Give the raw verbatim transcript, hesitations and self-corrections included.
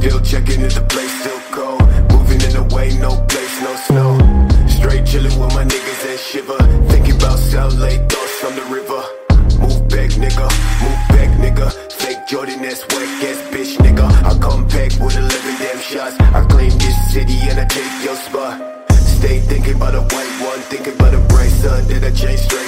Still checking if the place still cold. Moving in the way, no place, no snow. Straight chilling with my niggas and shiver. Thinking about South Lake, thoughts on the river. Move back, nigga, move back, nigga. Fake Jordan, that's whack ass bitch, nigga. I come back with eleven damn shots. I claim this city and I take your spot. Stay thinking about a white one, thinking about a bright sun that I changed straight.